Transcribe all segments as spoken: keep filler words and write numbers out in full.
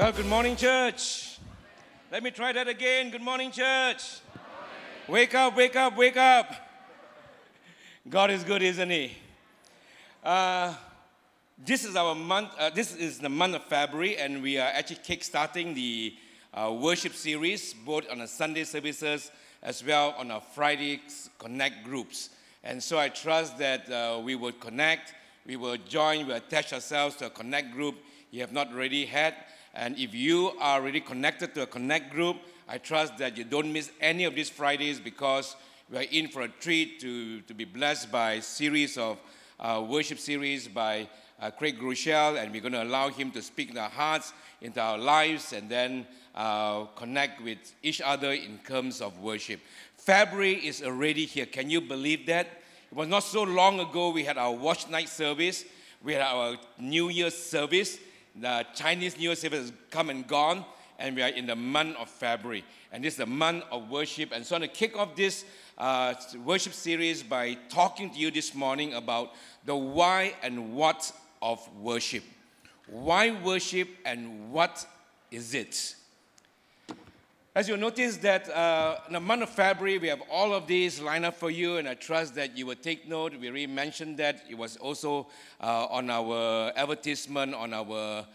Well, good morning, church. Let me try that again. Good morning, church. Wake up, wake up, wake up. God is good, isn't He? Uh, this is our month. Uh, this is the month of February, and we are actually kick-starting the uh, worship series, both on the Sunday services as well on our Friday Connect groups. And so I trust that uh, we will connect, we will join, we will attach ourselves to a Connect group you have not already had. And if you are already connected to a Connect group, I trust that you don't miss any of these Fridays because we are in for a treat to, to be blessed by a series of uh, worship series by uh, Craig Groeschel, and we're going to allow him to speak in our hearts, into our lives, and then uh, connect with each other in terms of worship. February is already here. Can you believe that? It was not so long ago we had our watch night service. We had our New Year's service. The Chinese New Year service has come and gone, and we are in the month of February. And this is the month of worship. And so I'm going to kick off this uh, worship series by talking to you this morning about the why and what of worship. Why worship and what is it? As you'll notice that uh, in the month of February, we have all of these lined up for you, and I trust that you will take note. We already mentioned that. It was also uh, on our advertisement, on our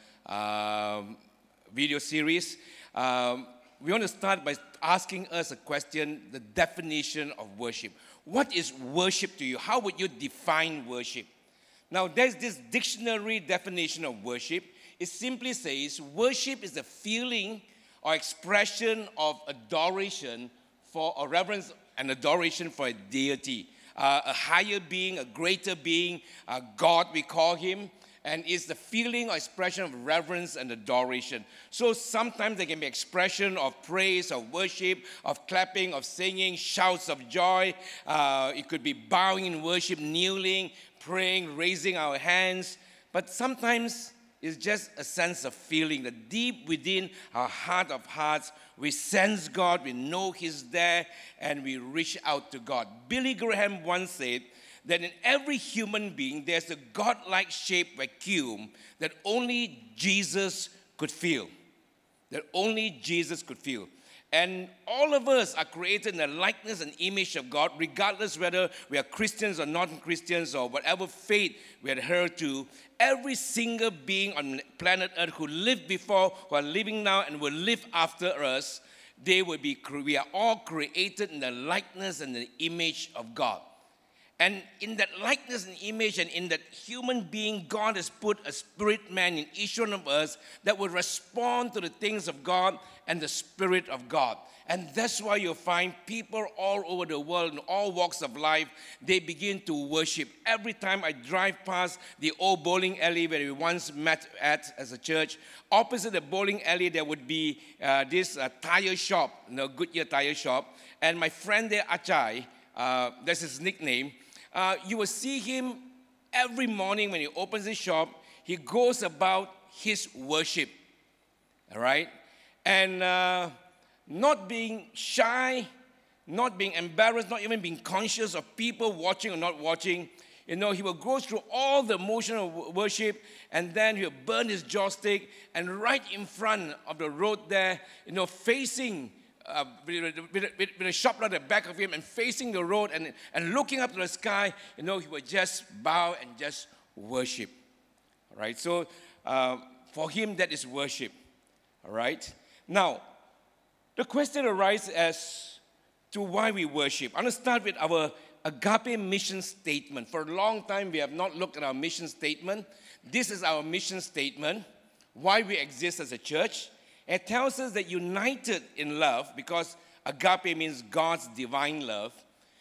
um, video series. Um, we want to start by asking us a question, the definition of worship. What is worship to you? How would you define worship? Now, there's this dictionary definition of worship. It simply says, worship is the feeling or expression of adoration for, or reverence and adoration for a deity, uh, a higher being, a greater being, a God we call him, and it's the feeling or expression of reverence and adoration. So sometimes there can be expression of praise, of worship, of clapping, of singing, shouts of joy. Uh, it could be bowing in worship, kneeling, praying, raising our hands, but sometimes it's just a sense of feeling that deep within our heart of hearts, we sense God, we know He's there, and we reach out to God. Billy Graham once said that in every human being, there's a God-like shaped vacuum that only Jesus could fill. That only Jesus could fill. And all of us are created in the likeness and image of God, regardless whether we are Christians or non-Christians or whatever faith we adhere to. Every single being on planet Earth who lived before, who are living now, and will live after us, they will be. We are all created in the likeness and the image of God. And in that likeness and image and in that human being, God has put a spirit man in each one of us that will respond to the things of God and the Spirit of God. And that's why you'll find people all over the world in all walks of life, they begin to worship. Every time I drive past the old bowling alley where we once met at as a church, opposite the bowling alley there would be uh, this uh, tire shop, you know, Goodyear tire shop. And my friend there, Achai, uh, that's his nickname, Uh, you will see him every morning when he opens his shop. He goes about his worship, all right? And uh, not being shy, not being embarrassed, not even being conscious of people watching or not watching. You know, he will go through all the motion of worship, and then he'll burn his joss stick, and right in front of the road there, you know, facing Uh, with, with, with, with a shop at the back of him and facing the road and, and looking up to the sky, you know, he would just bow and just worship. All right, so uh, for him, that is worship. All right, now, the question arises as to why we worship. I'm going to start with our Agape mission statement. For a long time, we have not looked at our mission statement. This is our mission statement, why we exist as a church. It tells us that united in love, because agape means God's divine love,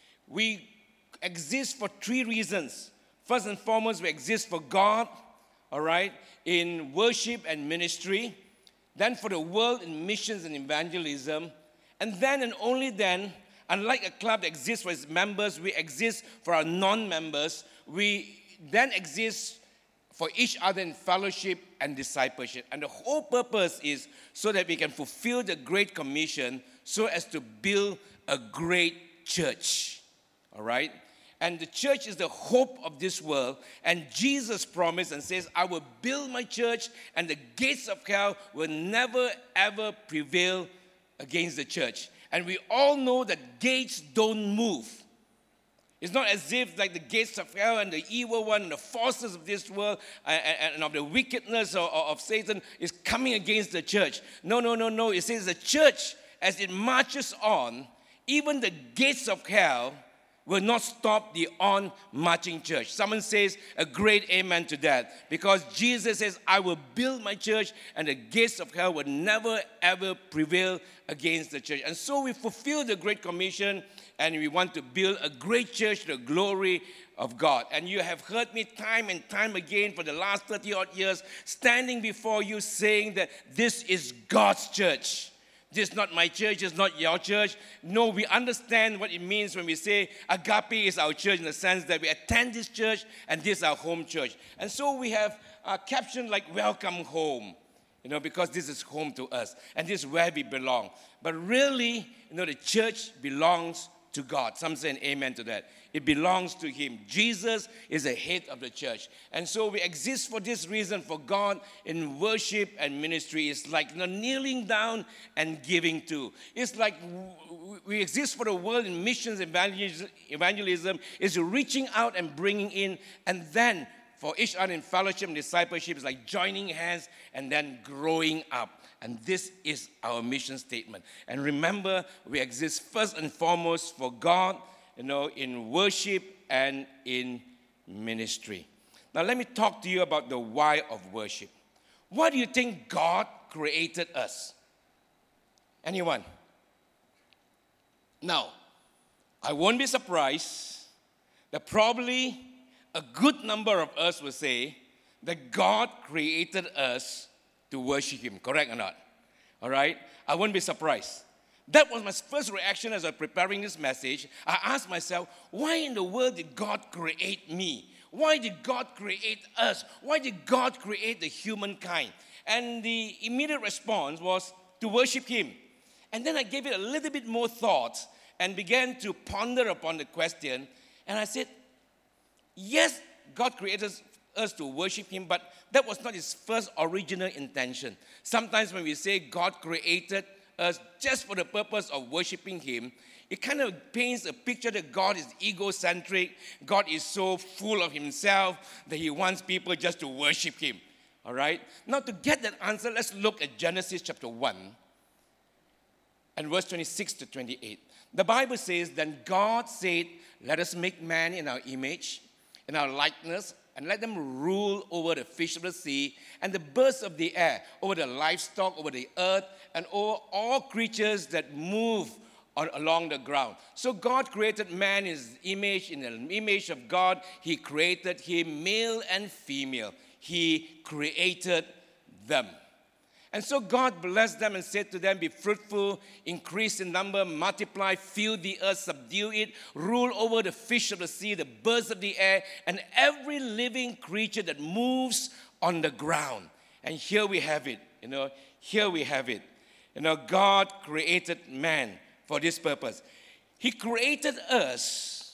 we exist for three reasons. First and foremost, we exist for God, all right, in worship and ministry. Then for the world in missions and evangelism. And then and only then, unlike a club that exists for its members, we exist for our non-members. We then exist for each other in fellowship and discipleship. And the whole purpose is so that we can fulfill the Great Commission so as to build a great church. All right? And the church is the hope of this world. And Jesus promised and says, I will build my church, and the gates of hell will never, ever prevail against the church. And we all know that gates don't move. It's not as if like the gates of hell and the evil one and the forces of this world and, and, and of the wickedness of, of Satan is coming against the church. No, no, no, no. It says the church, as it marches on, even the gates of hell will not stop the on-marching church. Someone says a great amen to that. Because Jesus says, I will build my church, and the gates of hell will never, ever prevail against the church. And so we fulfill the Great Commission, and we want to build a great church to the glory of God. And you have heard me time and time again for the last thirty-odd years standing before you saying that this is God's church. This is not my church, it's not your church. No, we understand what it means when we say Agape is our church in the sense that we attend this church and this is our home church. And so we have a caption like welcome home, you know, because this is home to us and this is where we belong. But really, you know, the church belongs to God. Some say an amen to that. It belongs to Him. Jesus is the head of the church. And so we exist for this reason, for God in worship and ministry. It's like, you know, kneeling down and giving to. It's like we exist for the world in missions, evangelism, is reaching out and bringing in. And then for each other in fellowship and discipleship, it's like joining hands and then growing up. And this is our mission statement. And remember, we exist first and foremost for God, you know, in worship and in ministry. Now, let me talk to you about the why of worship. Why do you think God created us? Anyone? Now, I won't be surprised that probably a good number of us will say that God created us to worship Him. Correct or not? All right? I won't be surprised. That was my first reaction as I was preparing this message. I asked myself, why in the world did God create me? Why did God create us? Why did God create the humankind? And the immediate response was to worship Him. And then I gave it a little bit more thought and began to ponder upon the question. And I said, yes, God created us us to worship Him, but that was not His first original intention. Sometimes when we say God created us just for the purpose of worshiping Him, it kind of paints a picture that God is egocentric, God is so full of Himself that He wants people just to worship Him. All right? Now, to get that answer, let's look at Genesis chapter one and verse twenty-six to twenty-eight. The Bible says, then God said, let us make man in our image, in our likeness, and let them rule over the fish of the sea and the birds of the air, over the livestock, over the earth, and over all creatures that move on, along the ground. So God created man in His image. In the image of God, He created him, male and female. He created them. And so God blessed them and said to them, be fruitful, increase in number, multiply, fill the earth, subdue it, rule over the fish of the sea, the birds of the air, and every living creature that moves on the ground. And here we have it, you know, here we have it. You know, God created man for this purpose. He created us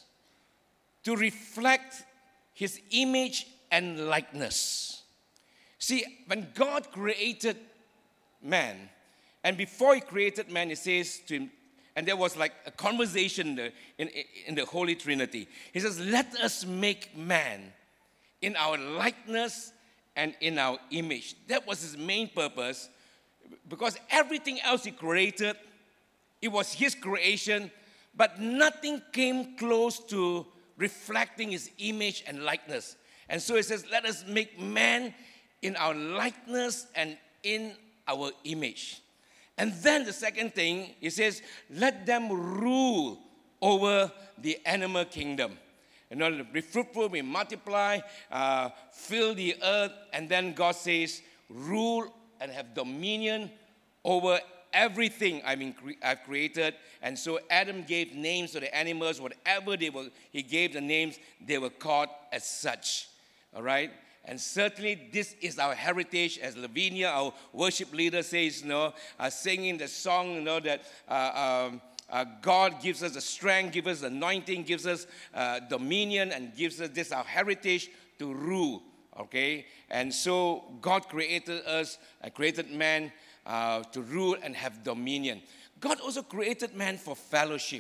to reflect His image and likeness. See, when God created man, and before He created man, He says to him, and there was like a conversation in the, in, in the Holy Trinity. He says, let us make man in our likeness and in our image. That was His main purpose, because everything else He created, it was His creation, but nothing came close to reflecting His image and likeness. And so He says, let us make man in our likeness and in our image. And then the second thing, He says, let them rule over the animal kingdom. You know, be fruitful, be multiply, uh, fill the earth, and then God says, rule and have dominion over everything I mean, I've created. And so Adam gave names to the animals, whatever they were, he gave the names, they were called as such. All right? And certainly this is our heritage, as Lavinia, our worship leader, says, you know, uh, singing the song, you know, that uh, um, uh, God gives us the strength, gives us the anointing, gives us uh, dominion, and gives us this, our heritage, to rule. Okay? And so God created us, uh, created man uh, to rule and have dominion. God also created man for fellowship.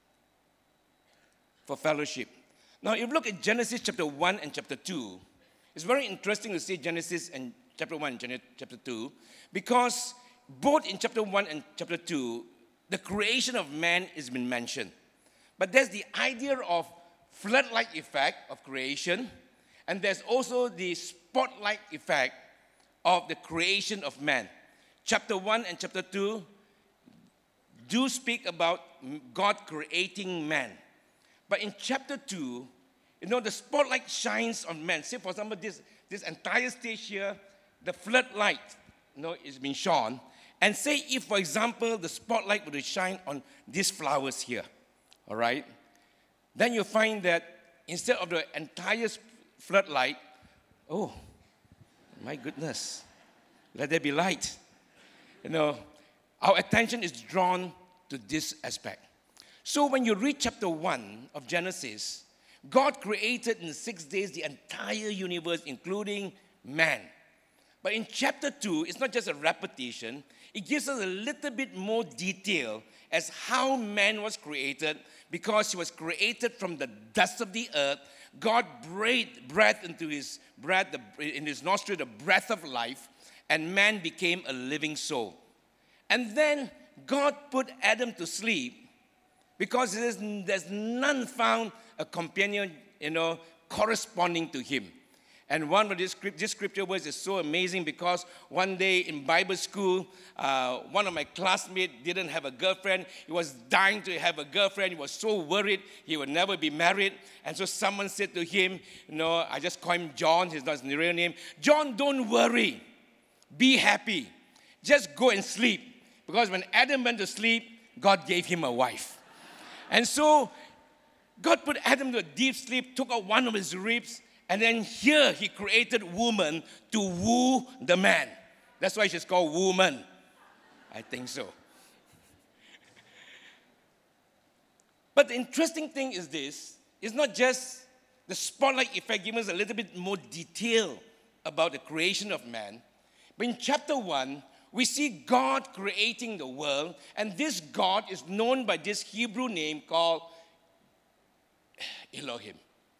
For fellowship. Now, if you look at Genesis chapter one and chapter two, it's very interesting to see Genesis and chapter one and chapter two, because both in chapter one and chapter two, the creation of man has been mentioned. But there's the idea of flood-like effect of creation, and there's also the spotlight effect of the creation of man. Chapter one and chapter two do speak about God creating man. But in chapter two, you know, the spotlight shines on man. Say, for example, this, this entire stage here, the floodlight, you know, is being shone. And say if, for example, the spotlight were to shine on these flowers here, all right? Then you'll find that instead of the entire floodlight, oh, my goodness, let there be light. You know, our attention is drawn to this aspect. So when you read chapter one of Genesis, God created in six days the entire universe, including man. But in chapter two, it's not just a repetition. It gives us a little bit more detail as how man was created, because he was created from the dust of the earth. God breathed breath into his breath, the, in his nostril, the breath of life, and man became a living soul. And then God put Adam to sleep, because there's, there's none found a companion, you know, corresponding to him. And one of these this scripture words is so amazing, because one day in Bible school, uh, one of my classmates didn't have a girlfriend. He was dying to have a girlfriend. He was so worried he would never be married. And so someone said to him, you know, I just call him John. He's not his real name. John, don't worry. Be happy. Just go and sleep. Because when Adam went to sleep, God gave him a wife. And so God put Adam to a deep sleep, took out one of his ribs, and then here he created woman to woo the man. That's why she's called woman. I think so. But the interesting thing is this, it's not just the spotlight effect giving us a little bit more detail about the creation of man. But in chapter one, we see God creating the world, and this God is known by this Hebrew name called Elohim.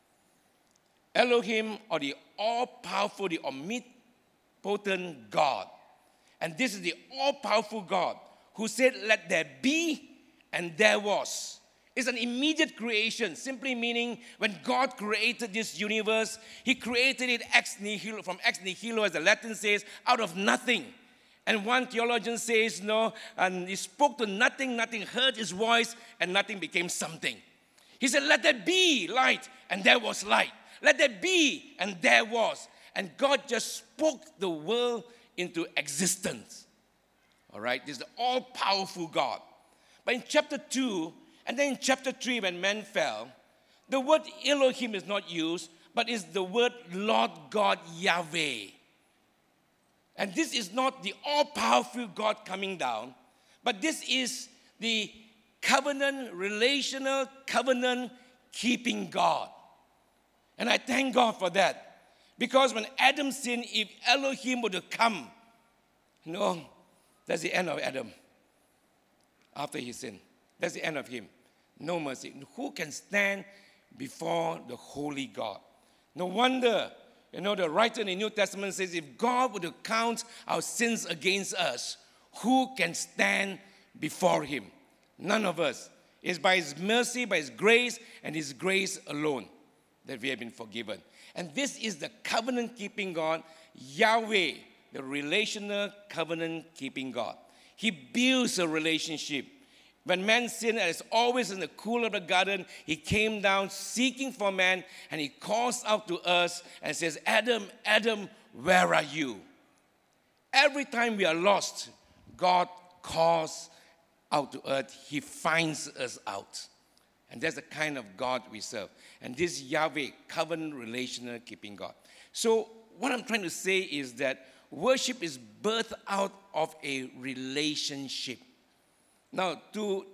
Elohim, or the all-powerful, the omnipotent God. And this is the all-powerful God who said, let there be, and there was. It's an immediate creation, simply meaning when God created this universe, he created it ex nihilo, from ex nihilo, as the Latin says, out of nothing. And one theologian says, no, and he spoke to nothing, nothing heard his voice, and nothing became something. He said, let there be light, and there was light. Let there be, and there was. And God just spoke the world into existence. All right? This is the all-powerful God. But in chapter two, and then in chapter three, when man fell, the word Elohim is not used, but is the word Lord God Yahweh. And this is not the all-powerful God coming down, but this is the covenant, relational, covenant-keeping God. And I thank God for that. Because when Adam sinned, if Elohim were to come, you know, that's the end of Adam. After he sinned, that's the end of him. No mercy. Who can stand before the holy God? No wonder, you know, the writer in the New Testament says, if God were to count our sins against us, who can stand before him? None of us. It's by his mercy, by his grace, and his grace alone that we have been forgiven. And this is the covenant-keeping God, Yahweh, the relational covenant-keeping God. He builds a relationship. When man sinned, as always in the cool of the garden, he came down seeking for man, and he calls out to us and says, Adam, Adam, where are you? Every time we are lost, God calls out to earth. He finds us out. And that's the kind of God we serve. And this Yahweh, covenant relational keeping God. So what I'm trying to say is that worship is birthed out of a relationship. Now, to, to,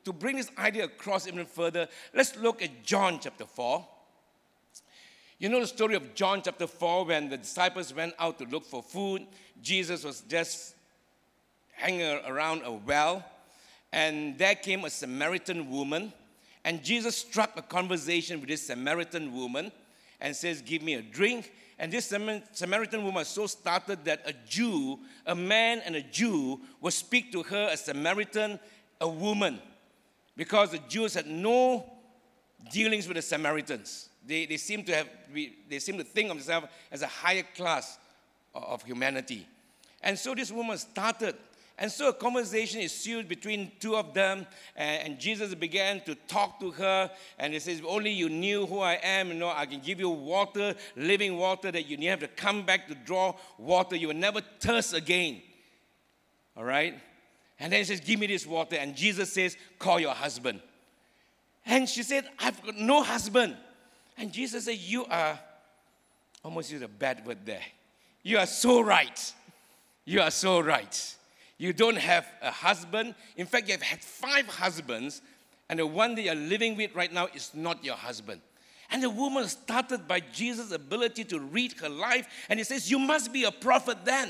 to bring this idea across even further, let's look at John chapter four. You know the story of John chapter four, when the disciples went out to look for food. Jesus was just hanging around a well, and there came a Samaritan woman, and Jesus struck a conversation with this Samaritan woman and says, give me a drink. And this Samaritan woman was so startled that a Jew, a man and a Jew, would speak to her, a Samaritan, a woman, because the Jews had no dealings with the Samaritans. They, they seem to have, they seem to think of themselves as a higher class of humanity. And so this woman started. And so a conversation ensued between two of them, and, and Jesus began to talk to her, and he says, if only you knew who I am, you know, I can give you water, living water, that you never have to come back to draw water. You will never thirst again. All right? And then he says, give me this water. And Jesus says, call your husband. And she said, I've got no husband. And Jesus said, you are, almost used a bad word there. You are so right. You are so right. You don't have a husband. In fact, you have had five husbands, and the one that you're living with right now is not your husband. And the woman started by Jesus' ability to read her life, and he says, you must be a prophet then.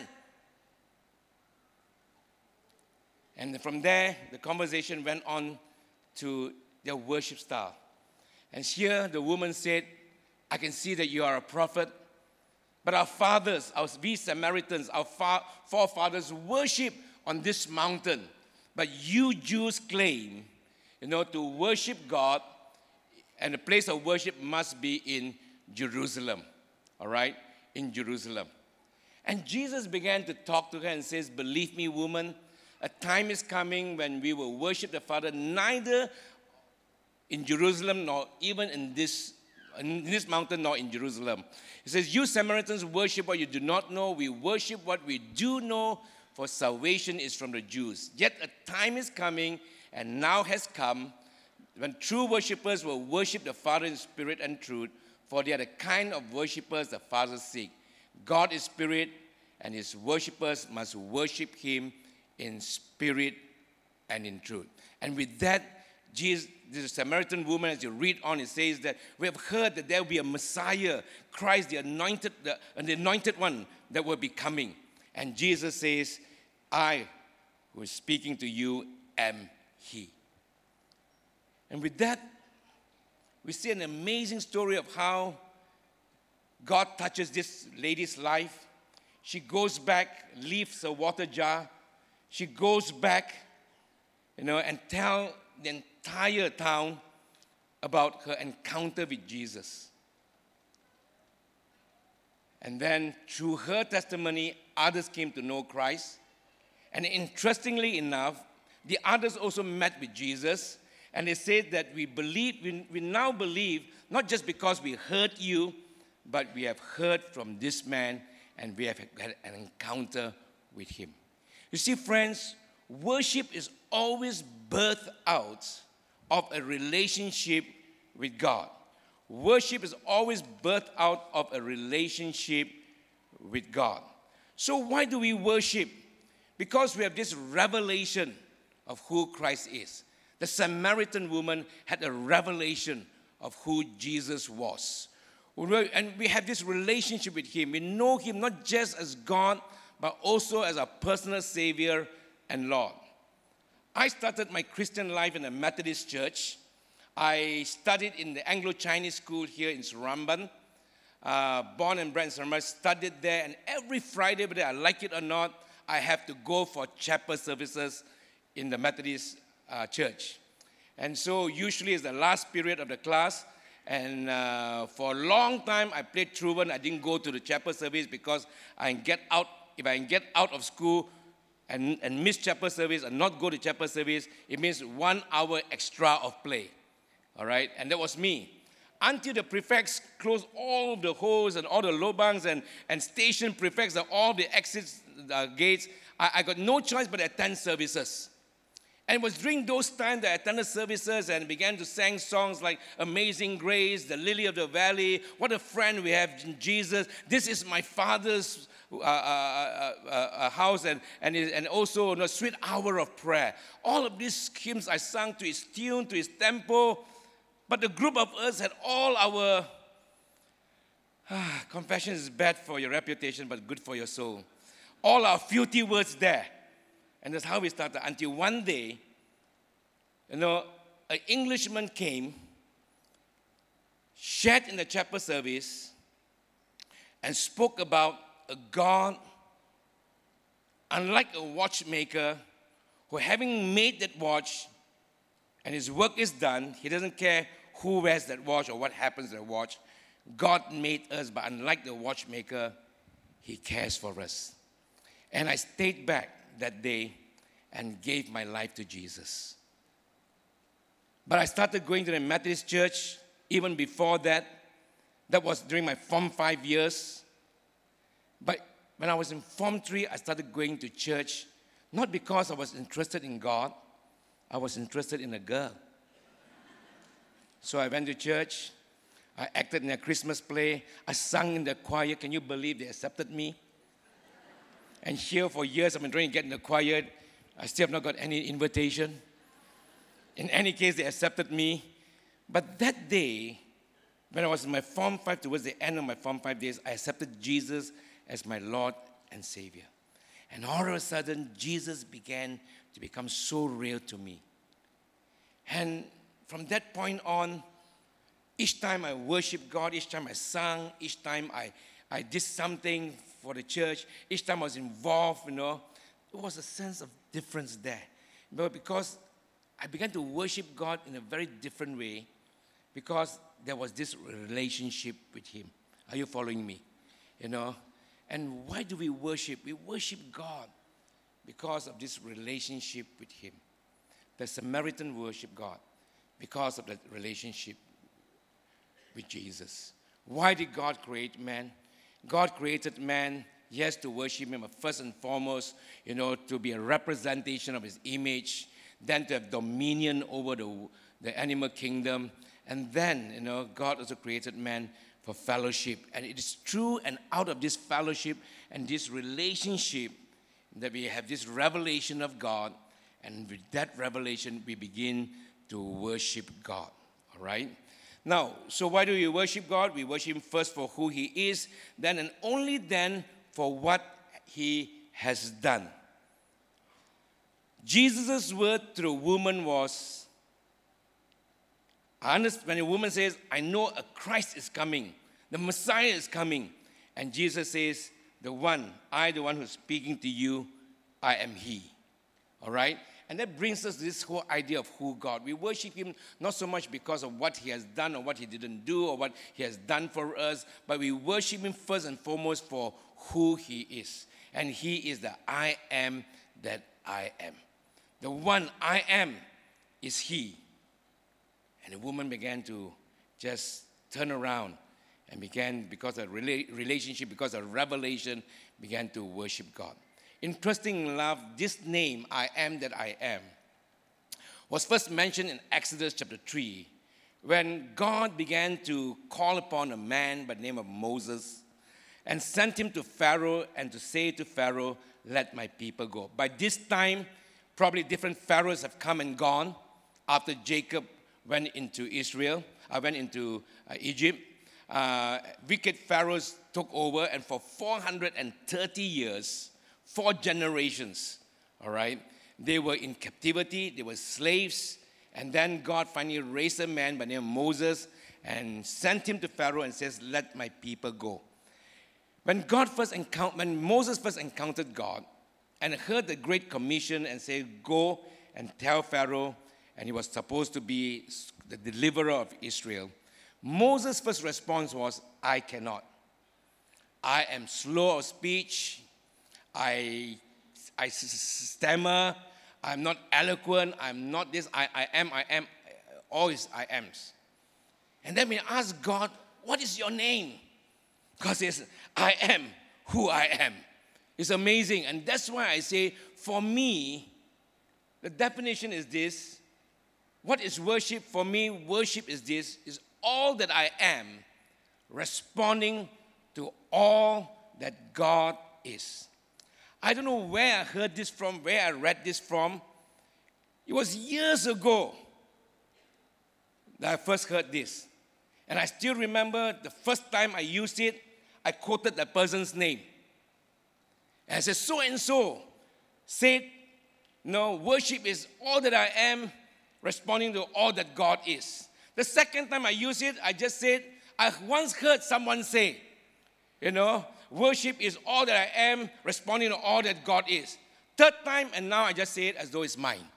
And from there, the conversation went on to their worship style. And here the woman said, I can see that you are a prophet, but our fathers, our we Samaritans, our fa- forefathers worship on this mountain. But you Jews claim, you know, to worship God, and the place of worship must be in Jerusalem. All right? In Jerusalem. And Jesus began to talk to her and says, believe me, woman, a time is coming when we will worship the Father neither in Jerusalem nor even in this, in this mountain nor in Jerusalem. He says, you Samaritans worship what you do not know. We worship what we do know, for salvation is from the Jews. Yet a time is coming, and now has come, when true worshippers will worship the Father in spirit and truth, for they are the kind of worshippers the Father seeks. God is spirit, and his worshippers must worship him in spirit and in truth. And with that, Jesus, this Samaritan woman, as you read on, it says that we have heard that there will be a Messiah, Christ, the anointed, the, the anointed one that will be coming. And Jesus says, I, who is speaking to you, am he. And with that, we see an amazing story of how God touches this lady's life. She goes back, leaves a water jar. She goes back, you know, and tell the entire town about her encounter with Jesus. And then through her testimony, others came to know Christ. And interestingly enough, the others also met with Jesus. And they said that we believe, we, we now believe, not just because we heard you, but we have heard from this man, and we have had an encounter with him. You see, friends, worship is always birthed out of a relationship with God. Worship is always birthed out of a relationship with God. So why do we worship? Because we have this revelation of who Christ is. The Samaritan woman had a revelation of who Jesus was. And we have this relationship with him. We know him not just as God, but also as our personal Savior and Lord. I started my Christian life in a Methodist church. I studied in the Anglo-Chinese school here in Seremban. Uh, born and bred in Seremban, studied there. And every Friday, whether I like it or not, I have to go for chapel services in the Methodist uh, church. And so usually it's the last period of the class. And uh, for a long time, I played truant. I didn't go to the chapel service because I can get out. If I can get out of school and, and miss chapel service and not go to chapel service, it means one hour extra of play. All right? And that was me. Until the prefects closed all the holes and all the lobangs and, and station prefects and all the exit uh, gates, I, I got no choice but to attend services. And it was during those times that I attended services and began to sing songs like Amazing Grace, The Lily of the Valley, What a Friend We Have in Jesus, This is My Father's uh, uh, uh, uh, house and, and, and also you know, sweet hour of prayer. All of these hymns I sung to his tune, to his tempo. But the group of us had all our, ah, confession is bad for your reputation, but good for your soul. All our filthy words there. And that's how we started. Until one day, you know, an Englishman came, shared in the chapel service, and spoke about a God, unlike a watchmaker, who having made that watch, and his work is done, he doesn't care who wears that watch or what happens to the watch. God made us, but unlike the watchmaker, he cares for us. And I stayed back that day and gave my life to Jesus. But I started going to the Methodist church even before that. That was during my Form five years. But when I was in Form three, I started going to church, not because I was interested in God. I was interested in a girl. So I went to church. I acted in a Christmas play. I sang in the choir. Can you believe they accepted me? And here for years, I've been trying to get in the choir. I still have not got any invitation. In any case, they accepted me. But that day, when I was in my Form five, towards the end of my Form five days, I accepted Jesus as my Lord and Savior. And all of a sudden, Jesus began to become so real to me. And from that point on, each time I worshiped God, each time I sang, each time I, I did something for the church, each time I was involved, you know, there was a sense of difference there. But because I began to worship God in a very different way, because there was this relationship with Him. Are you following me? You know? And why do we worship? We worship God because of this relationship with Him. The Samaritan worship God because of that relationship with Jesus. Why did God create man? God created man, yes, to worship Him, but first and foremost, you know, to be a representation of His image, then to have dominion over the, the animal kingdom, and then, you know, God also created man for fellowship. And it is true and out of this fellowship and this relationship that we have this revelation of God, and with that revelation, we begin to worship God, all right? Now, so why do we worship God? We worship Him first for who He is, then and only then for what He has done. Jesus' word through a woman was, I understand when a woman says, I know a Christ is coming, the Messiah is coming, and Jesus says, the one, I, the one who's speaking to you, I am He, all right? And that brings us to this whole idea of who God. We worship Him not so much because of what He has done or what He didn't do or what He has done for us, but we worship Him first and foremost for who He is. And He is the I am that I am. The one I am is He. And the woman began to just turn around and began, because of relationship, because of revelation, began to worship God. Interesting enough, this name, I am that I am, was first mentioned in Exodus chapter three, when God began to call upon a man by the name of Moses and sent him to Pharaoh and to say to Pharaoh, let my people go. By this time, probably different pharaohs have come and gone after Jacob went into Israel, uh, went into uh, Egypt. Uh, wicked pharaohs took over, and for four hundred thirty years, four generations, all right, they were in captivity, they were slaves, and then God finally raised a man by the name of Moses and sent him to Pharaoh and says, let my people go. When God first encountered, when Moses first encountered God and heard the Great Commission and said, go and tell Pharaoh, and he was supposed to be the deliverer of Israel, Moses' first response was, I cannot. I am slow of speech. I, I stammer. I'm not eloquent. I'm not this. I, I am, I am. All is I ams. And then we ask God, what is your name? God says, I am who I am. It's amazing. And that's why I say, for me, the definition is this. What is worship? For me, worship is this, is all that I am responding to all that God is. I don't know where I heard this from, where I read this from. It was years ago that I first heard this. And I still remember the first time I used it, I quoted that person's name. And I said, so and so said, no, worship is all that I am, responding to all that God is. The second time I used it, I just said, I once heard someone say, you know, worship is all that I am, responding to all that God is. Third time, and now I just say it as though it's mine.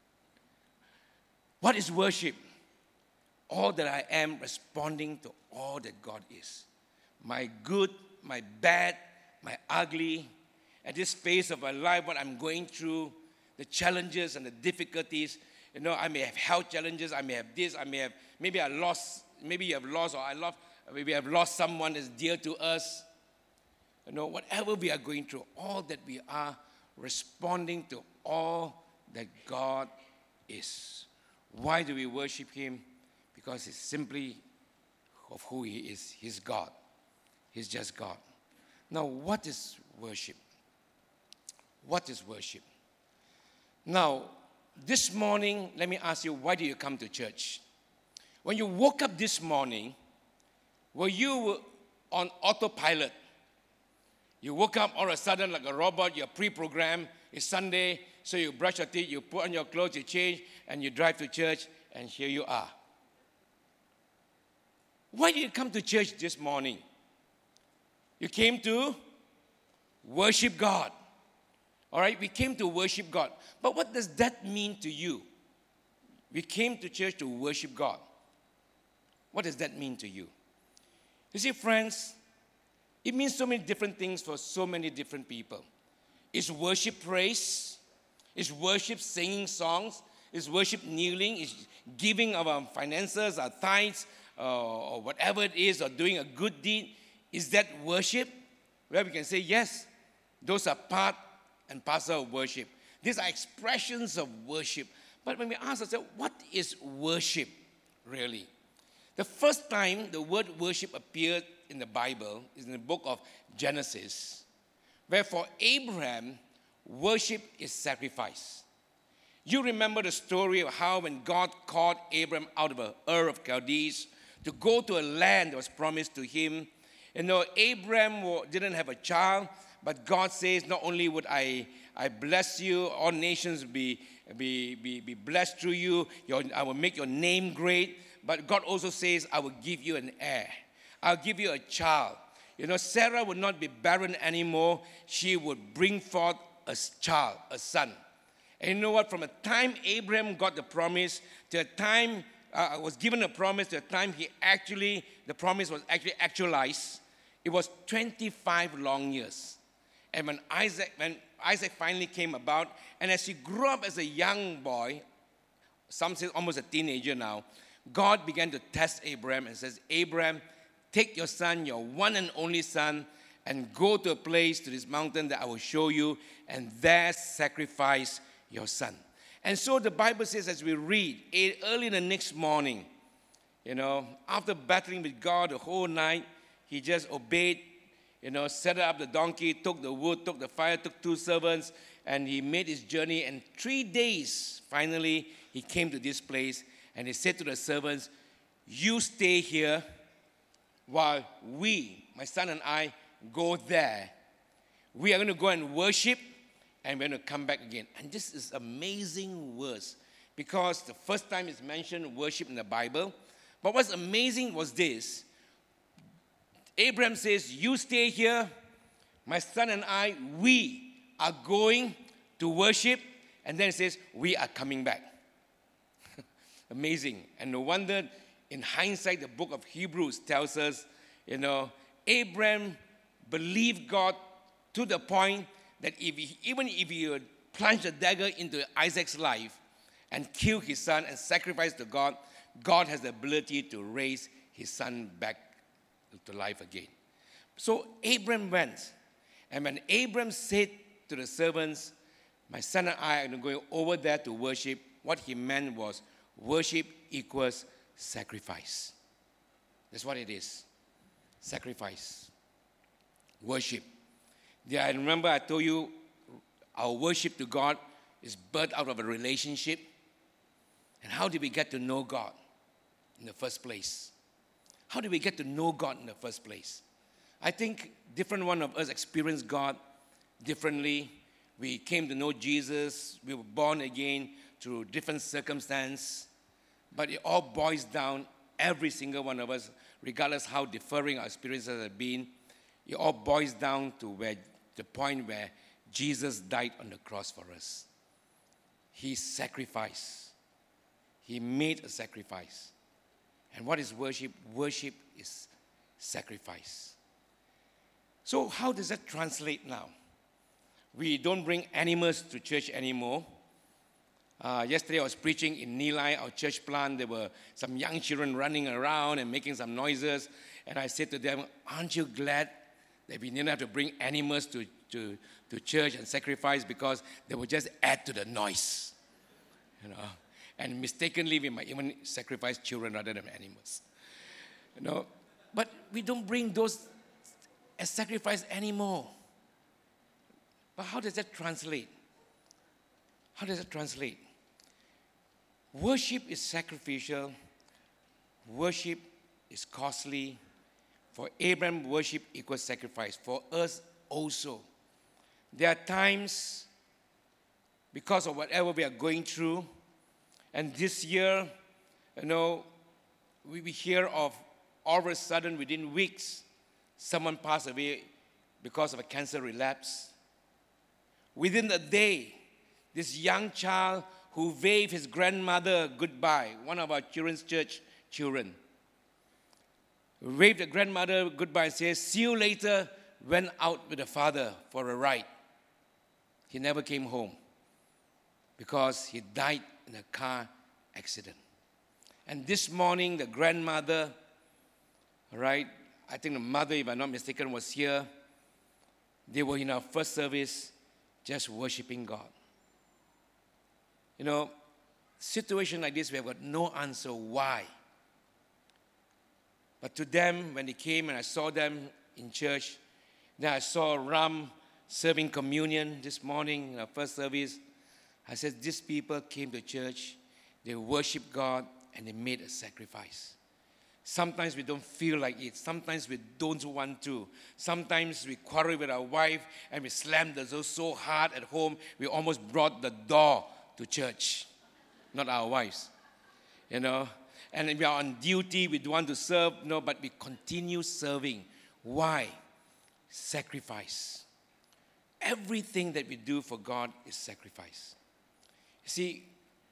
What is worship? All that I am, responding to all that God is. My good, my bad, my ugly, at this phase of my life, what I'm going through, the challenges and the difficulties. You know, I may have health challenges, I may have this, I may have, maybe I lost, maybe you have lost, or I lost, maybe I've lost someone that's dear to us. You know, whatever we are going through, all that we are responding to all that God is. Why do we worship Him? Because it's simply of who He is. He's God. He's just God. Now, what is worship? What is worship? Now, this morning, let me ask you, why do you come to church? When you woke up this morning, were you on autopilot? You woke up all of a sudden like a robot, you're pre-programmed, it's Sunday, so you brush your teeth, you put on your clothes, you change, and you drive to church, and here you are. Why did you come to church this morning? You came to worship God. All right, we came to worship God. But what does that mean to you? We came to church to worship God. What does that mean to you? You see, friends, it means so many different things for so many different people. Is worship praise? Is worship singing songs? Is worship kneeling? Is giving of our finances, our tithes, uh, or whatever it is, or doing a good deed? Is that worship? Well, we can say yes. Those are part and parcel of worship. These are expressions of worship. But when we ask ourselves, what is worship really? The first time the word worship appeared in the Bible is in the book of Genesis, where for Abraham, worship is sacrifice. You remember the story of how when God called Abraham out of Ur of Chaldees to go to a land that was promised to him. You know, Abraham didn't have a child, but God says, not only would I, I bless you, all nations be, be, be, be blessed through you, your, I will make your name great, but God also says, I will give you an heir. I'll give you a child. You know, Sarah would not be barren anymore. She would bring forth a child, a son. And you know what? From the time Abraham got the promise to the time uh, was given a promise to the time he actually, the promise was actually actualized, it was twenty-five long years. And when Isaac, when Isaac finally came about, and as he grew up as a young boy, some say almost a teenager now, God began to test Abraham and says, Abraham, take your son, your one and only son, and go to a place, to this mountain that I will show you, and there sacrifice your son. And so the Bible says, as we read, early the next morning, you know, after battling with God the whole night, he just obeyed, you know, set up the donkey, took the wood, took the fire, took two servants, and he made his journey. And three days, finally, he came to this place, and he said to the servants, you stay here while we, my son and I, go there. We are going to go and worship, and we're going to come back again. And this is amazing verse, because the first time it's mentioned worship in the Bible. But what's amazing was this. Abraham says, you stay here, my son and I, we are going to worship. And then it says, we are coming back. Amazing. And no wonder, in hindsight, the book of Hebrews tells us, you know, Abraham believed God to the point that if he, even if he would plunge a dagger into Isaac's life and kill his son and sacrifice to God, God has the ability to raise his son back to life again. So Abraham went. And when Abraham said to the servants, my son and I are going over there to worship, what he meant was worship equals sacrifice. That's what it is. Sacrifice. Worship. Yeah, I remember I told you our worship to God is birthed out of a relationship. And how did we get to know God in the first place? How did we get to know God in the first place? I think different one of us experienced God differently. We came to know Jesus. We were born again through different circumstances. But it all boils down, every single one of us, regardless how differing our experiences have been, it all boils down to where the point where Jesus died on the cross for us. He sacrificed. He made a sacrifice. And what is worship? Worship is sacrifice. So how does that translate now? We don't bring animals to church anymore. Uh, yesterday I was preaching in Nilai, our church plant. There were some young children running around and making some noises. And I said to them, aren't you glad that we didn't have to bring animals to, to, to church and sacrifice, because they would just add to the noise, you know? And mistakenly, we might even sacrifice children rather than animals, you know? But we don't bring those as sacrifice anymore. But how does that translate? How does that translate? Worship is sacrificial. Worship is costly. For Abraham, worship equals sacrifice. For us also. There are times, because of whatever we are going through, and this year, you know, we, we hear of all of a sudden, within weeks, someone passed away because of a cancer relapse. Within a day, this young child who waved his grandmother goodbye, one of our children's church children, waved the grandmother goodbye and said, see you later, went out with the father for a ride. He never came home because he died in a car accident. And this morning, the grandmother, right, I think the mother, if I'm not mistaken, was here. They were in our first service just worshiping God. You know, situation like this, we have got no answer why. But to them, when they came and I saw them in church, then I saw Ram serving communion this morning in our first service. I said, these people came to church, they worshiped God, and they made a sacrifice. Sometimes we don't feel like it. Sometimes we don't want to. Sometimes we quarrel with our wife and we slam the door so hard at home, we almost brought the door to church. Not our wives, you know. And we are on duty, we don't want to serve, no, but we continue serving. Why? Sacrifice. Everything that we do for God is sacrifice. You see,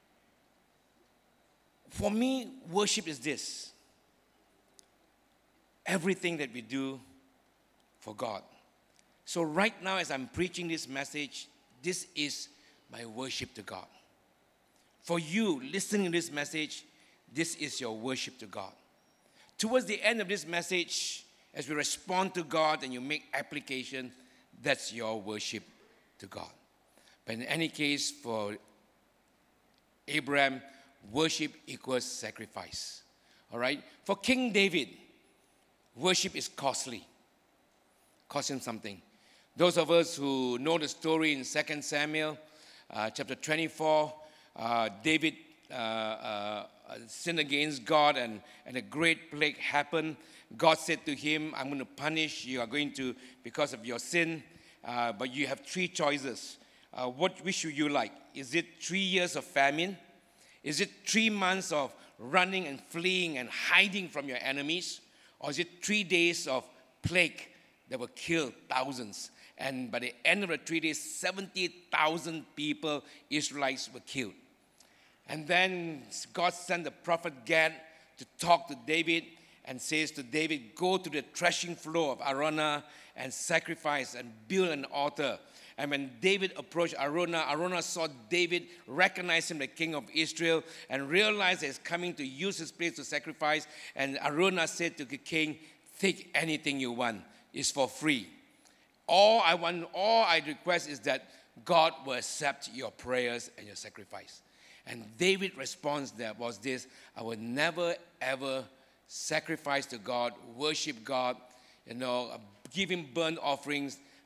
for me, worship is this. Everything that we do for God. So right now, as I'm preaching this message, this is my worship to God. For you listening to this message, this is your worship to God. Towards the end of this message, as we respond to God and you make application, that's your worship to God. But in any case, for Abraham, worship equals sacrifice. All right? For King David, worship is costly. Cost him something. Those of us who know the story in Second Samuel, uh, chapter twenty-four, uh, David uh, uh, sinned against God and, and a great plague happened. God said to him, I'm going to punish you, are going to, because of your sin, uh, but you have three choices. Uh, what which would you like? Is it three years of famine? Is it three months of running and fleeing and hiding from your enemies? Or is it three days of plague that will kill thousands? And by the end of the three days, seventy thousand people, Israelites, were killed. And then God sent the prophet Gad to talk to David and says to David, go to the threshing floor of Araunah and sacrifice and build an altar. And when David approached Araunah, Araunah saw David, recognized him the king of Israel, and realized that he's coming to use his place to sacrifice. And Araunah said to the king, take anything you want. It's for free. All I want, all I request is that God will accept your prayers and your sacrifice. And David's response there was this: I will never, ever sacrifice to God, worship God, you know, give him burnt offerings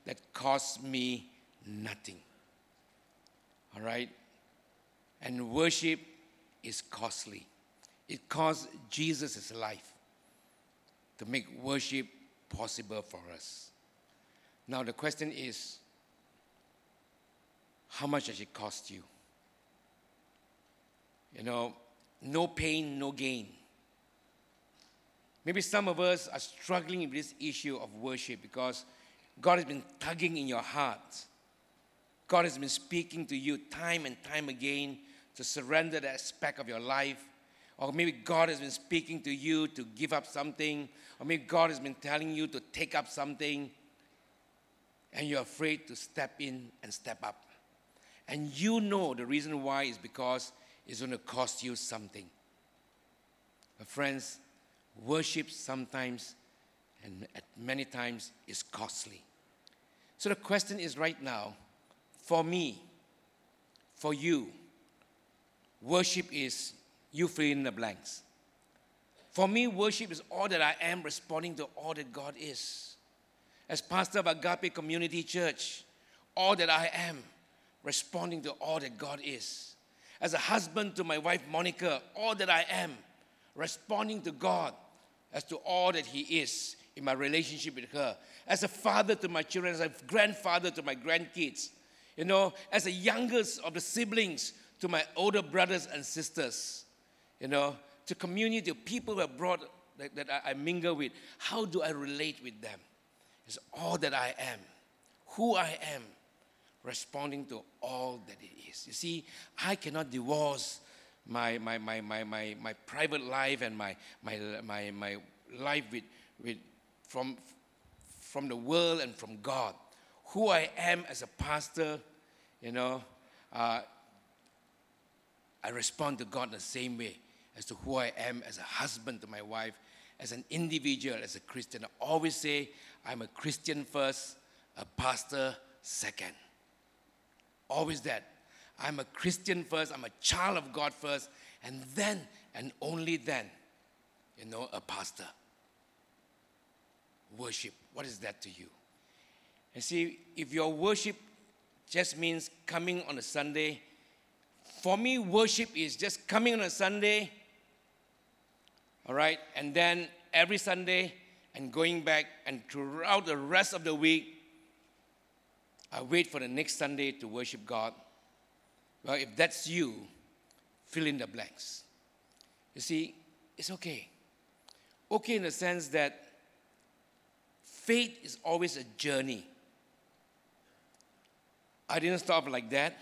that costs me nothing. All right? And worship is costly. It cost Jesus his life to make worship possible for us. Now the question is, how much does it cost you? You know, no pain, no gain. Maybe some of us are struggling with this issue of worship because God has been tugging in your heart. God has been speaking to you time and time again to surrender that aspect of your life. Or maybe God has been speaking to you to give up something. Or maybe God has been telling you to take up something. And you're afraid to step in and step up. And you know the reason why is because it's going to cost you something. But friends, worship sometimes and at many times is costly. So the question is right now, for me, for you, worship is you fill in the blanks. For me, worship is all that I am, responding to all that God is. As pastor of Agape Community Church, all that I am, responding to all that God is. As a husband to my wife Monica, all that I am, responding to God as to all that He is in my relationship with her. As a father to my children, as a grandfather to my grandkids. You know, as a youngest of the siblings to my older brothers and sisters. You know, to community, to people who are brought, that, that I, I mingle with. How do I relate with them? It's all that I am. Who I am. Responding to all that it is. You see, I cannot divorce my my my my my, my private life and my my my, my life with, with from, from the world and from God. Who I am as a pastor, you know, uh, I respond to God the same way as to who I am as a husband to my wife, as an individual, as a Christian. I always say I'm a Christian first, a pastor second. Always that. I'm a Christian first, I'm a child of God first, and then, and only then, you know, a pastor. Worship, what is that to you? And see, if your worship just means coming on a Sunday, for me, worship is just coming on a Sunday, all right, and then every Sunday and going back, and throughout the rest of the week, I wait for the next Sunday to worship God. Well, if that's you, fill in the blanks. You see, it's okay. Okay in the sense that faith is always a journey. I didn't stop like that.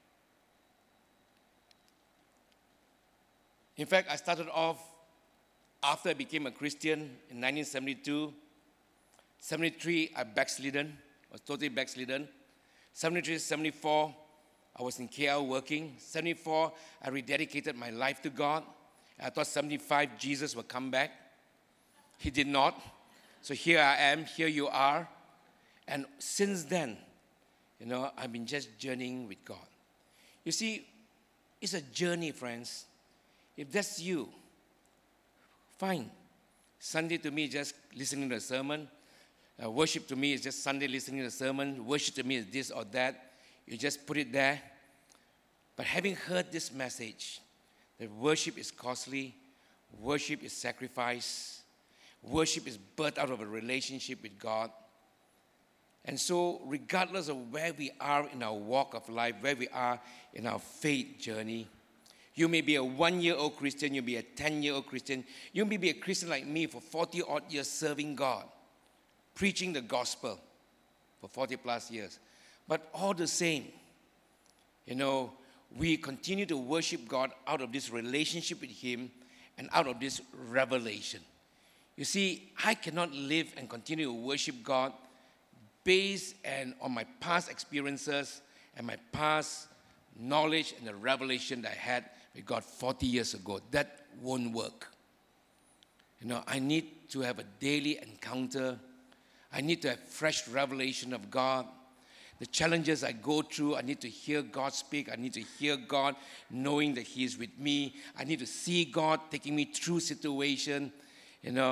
In fact, I started off after I became a Christian in nineteen seventy-two. seventy-three, I backslidden, was totally backslidden. seventy-three, seventy-four, I was in K L working. seventy-four, I rededicated my life to God. I thought seventy-five, Jesus would come back. He did not. So here I am, here you are. And since then, you know, I've been just journeying with God. You see, it's a journey, friends. If that's you, fine. Sunday to me is just listening to a sermon. Uh, worship to me is just Sunday listening to a sermon. Worship to me is this or that. You just put it there. But having heard this message, that worship is costly, worship is sacrifice, worship is birthed out of a relationship with God. And so, regardless of where we are in our walk of life, where we are in our faith journey, you may be a one-year-old Christian, you may be a ten-year-old Christian, you may be a Christian like me for forty-odd years serving God, preaching the gospel for forty plus years. But all the same, you know, we continue to worship God out of this relationship with Him and out of this revelation. You see, I cannot live and continue to worship God based and on my past experiences and my past knowledge and the revelation that I had with God forty years ago. That won't work. You know, I need to have a daily encounter. I need to have fresh revelation of God. The challenges I go through, I need to hear God speak. I need to hear God knowing that He is with me. I need to see God taking me through situation, you know.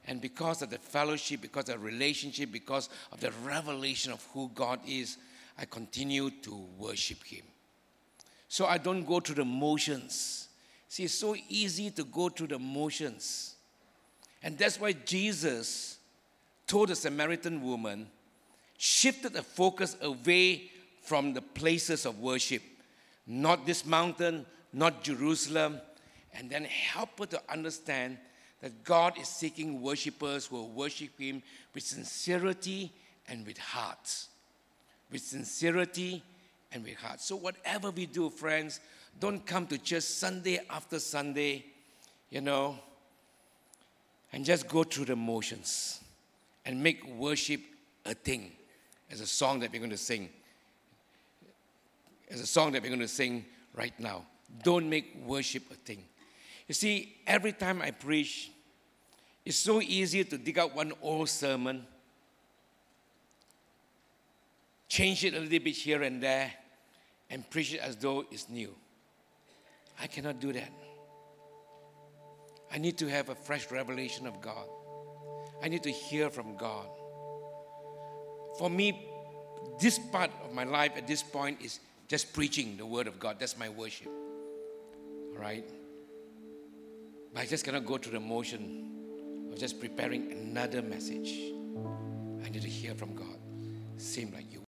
And because of the fellowship, because of the relationship, because of the revelation of who God is, I continue to worship Him. So I don't go through the motions. See, it's so easy to go through the motions. And that's why Jesus told the Samaritan woman, shifted the focus away from the places of worship. Not this mountain, not Jerusalem. And then help her to understand that God is seeking worshipers who will worship Him with sincerity and with heart. With sincerity and with heart. So whatever we do, friends, don't come to church Sunday after Sunday, you know, and just go through the motions and make worship a thing. As a song that we're going to sing. As a song that we're going to sing right now. Don't make worship a thing. You see, every time I preach, it's so easy to dig out one old sermon, change it a little bit here and there, and preach it as though it's new. I cannot do that. I need to have a fresh revelation of God. I need to hear from God. For me, this part of my life at this point is just preaching the Word of God. That's my worship. All right? But I just cannot go through the motion of just preparing another message. I need to hear from God. Same like you.